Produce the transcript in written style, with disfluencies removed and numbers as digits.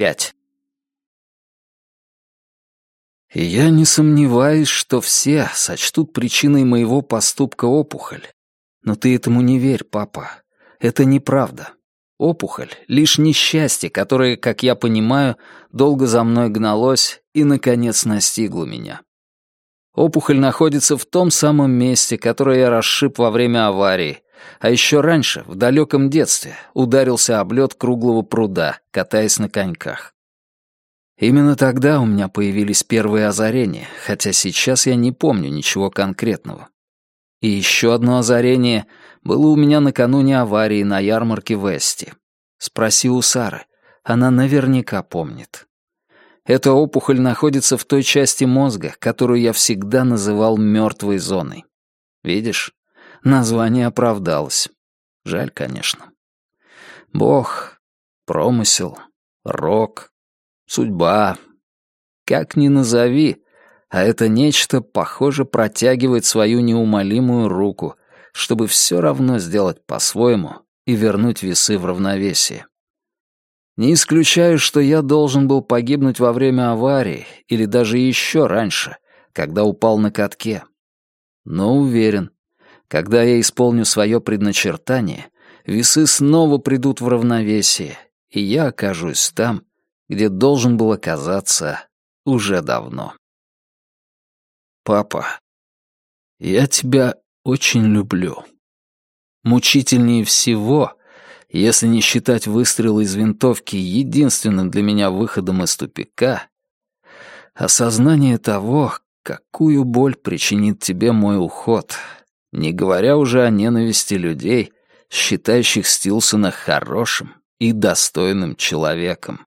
5. И я не сомневаюсь, что все сочтут причиной моего поступка опухоль. Но ты этому не верь, папа. Это неправда. Опухоль — лишь несчастье, которое, как я понимаю, долго за мной гналось и, наконец, настигло меня. Опухоль находится в том самом месте, которое я расшиб во время аварии, а еще раньше, в далеком детстве, ударился об лед круглого пруда, катаясь на коньках. Именно тогда у меня появились первые озарения, хотя сейчас я не помню ничего конкретного. И еще одно озарение было у меня накануне аварии на ярмарке в Эсти. Спроси у Сары, она наверняка помнит. Эта опухоль находится в той части мозга, которую я всегда называл мертвой зоной. Видишь, название оправдалось. Жаль, конечно. Бог, промысел, рок, судьба. Как ни назови, а это нечто, похоже, протягивает свою неумолимую руку, чтобы все равно сделать по-своему и вернуть весы в равновесие. Не исключаю, что я должен был погибнуть во время аварии или даже еще раньше, когда упал на катке. Но уверен, когда я исполню свое предначертание, весы снова придут в равновесие, и я окажусь там, где должен был оказаться уже давно. Папа, я тебя очень люблю. Мучительнее всего, если не считать выстрела из винтовки единственным для меня выходом из тупика, осознание того, какую боль причинит тебе мой уход, не говоря уже о ненависти людей, считающих Стилсона хорошим и достойным человеком.